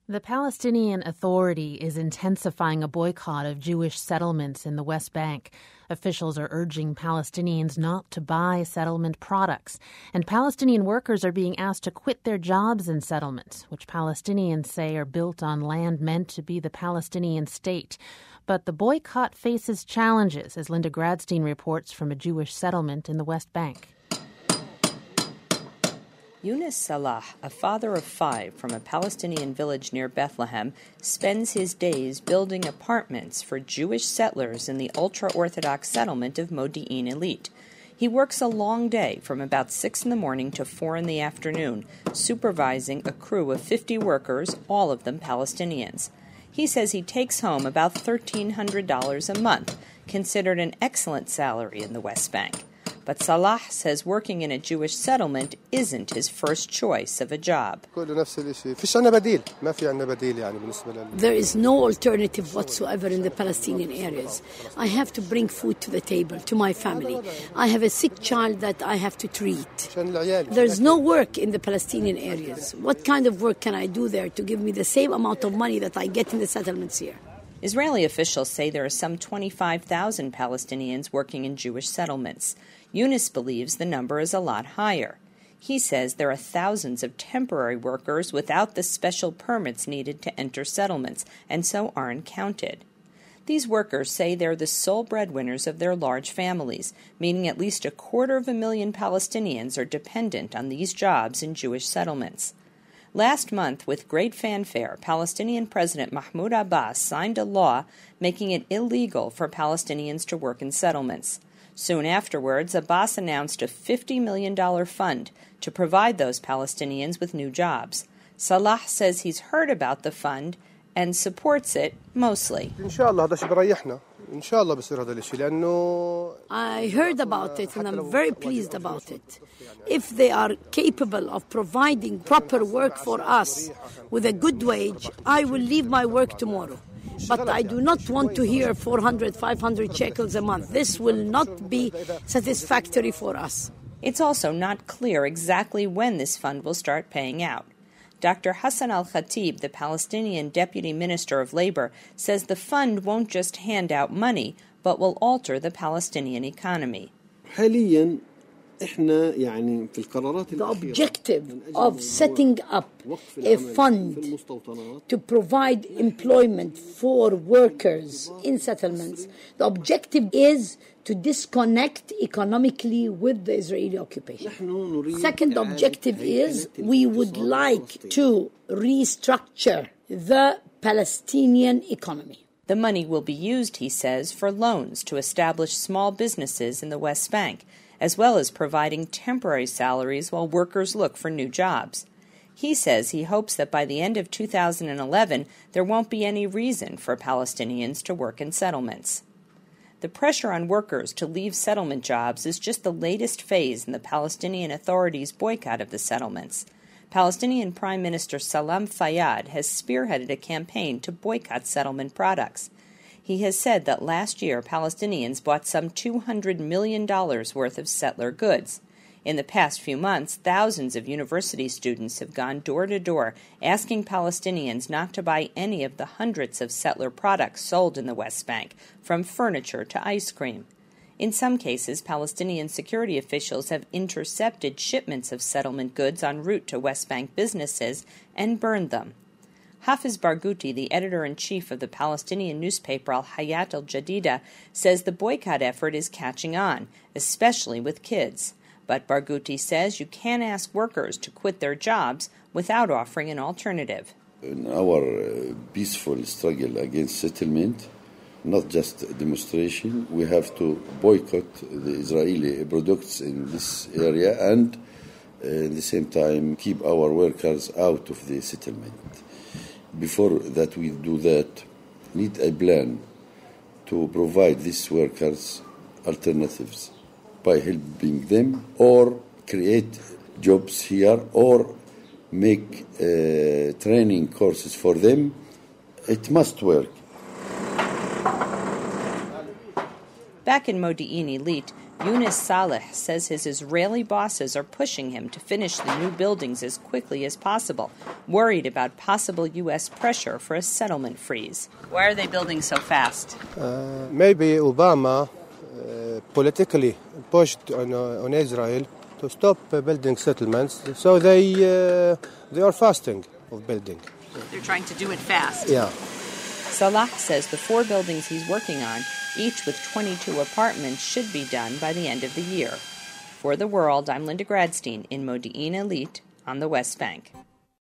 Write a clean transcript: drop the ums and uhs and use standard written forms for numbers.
The Palestinian Authority is intensifying a boycott of Jewish settlements in the West Bank. Officials are urging Palestinians not to buy settlement products, and Palestinian workers are being asked to quit their jobs in settlements, which Palestinians say are built on land meant to be the Palestinian state. But the boycott faces challenges, as Linda Gradstein reports from a Jewish settlement in the West Bank. Yunus Salah, a father of 5 from a Palestinian village near Bethlehem, spends his days building apartments for Jewish settlers in the ultra-Orthodox settlement of Modi'in Illit. He works a long day from about 6 in the morning to 4 in the afternoon, supervising a crew of 50 workers, all of them Palestinians. He says he takes home about $1,300 a month, considered an excellent salary in the West Bank. But Salah says working in a Jewish settlement isn't his first choice of a job. There is no alternative whatsoever in the Palestinian areas. I have to bring food to the table, to my family. I have a sick child that I have to treat. There's no work in the Palestinian areas. What kind of work can I do there to give me the same amount of money that I get in the settlements here? Israeli officials say there are some 25,000 Palestinians working in Jewish settlements. Yunus believes the number is a lot higher. He says there are thousands of temporary workers without the special permits needed to enter settlements, and so aren't counted. These workers say they're the sole breadwinners of their large families, meaning at least 250,000 Palestinians are dependent on these jobs in Jewish settlements. Last month, with great fanfare, Palestinian President Mahmoud Abbas signed a law making it illegal for Palestinians to work in settlements. Soon afterwards, Abbas announced a $50 million fund to provide those Palestinians with new jobs. Salah says he's heard about the fund and supports it mostly. I heard about it and I'm very pleased about it. If they are capable of providing proper work for us with a good wage, I will leave my work tomorrow. But I do not want to hear 400, 500 shekels a month. This will not be satisfactory for us. It's also not clear exactly when this fund will start paying out. Dr. Hassan al-Khatib, the Palestinian Deputy Minister of Labor, says the fund won't just hand out money, but will alter the Palestinian economy. The objective of setting up a fund to provide employment for workers in settlements, the objective is to disconnect economically with the Israeli occupation. Second objective is we would like to restructure the Palestinian economy. The money will be used, he says, for loans to establish small businesses in the West Bank, as well as providing temporary salaries while workers look for new jobs. He says he hopes that by the end of 2011, there won't be any reason for Palestinians to work in settlements. The pressure on workers to leave settlement jobs is just the latest phase in the Palestinian Authority's boycott of the settlements. Palestinian Prime Minister Salam Fayyad has spearheaded a campaign to boycott settlement products. He has said that last year Palestinians bought some $200 million worth of settler goods. In the past few months, thousands of university students have gone door to door asking Palestinians not to buy any of the hundreds of settler products sold in the West Bank, from furniture to ice cream. In some cases, Palestinian security officials have intercepted shipments of settlement goods en route to West Bank businesses and burned them. Hafiz Barghouti, the editor-in-chief of the Palestinian newspaper Al-Hayat Al-Jadida, says the boycott effort is catching on, especially with kids. But Barghouti says you can't ask workers to quit their jobs without offering an alternative. In our peaceful struggle against settlement, not just a demonstration, we have to boycott the Israeli products in this area and at the same time keep our workers out of the settlement. Before that we do that, need a plan to provide these workers alternatives by helping them or create jobs here or make training courses for them. It must work. Back in Modi'in Illit, Yunus Saleh says his Israeli bosses are pushing him to finish the new buildings as quickly as possible, worried about possible U.S. pressure for a settlement freeze. Why are they building so fast? Maybe Obama politically pushed on Israel to stop building settlements, so they are fasting of building. They're trying to do it fast. Yeah. Salah says the 4 buildings he's working on, each with 22 apartments, should be done by the end of the year. For The World, I'm Linda Gradstein in Modi'in Elite on the West Bank.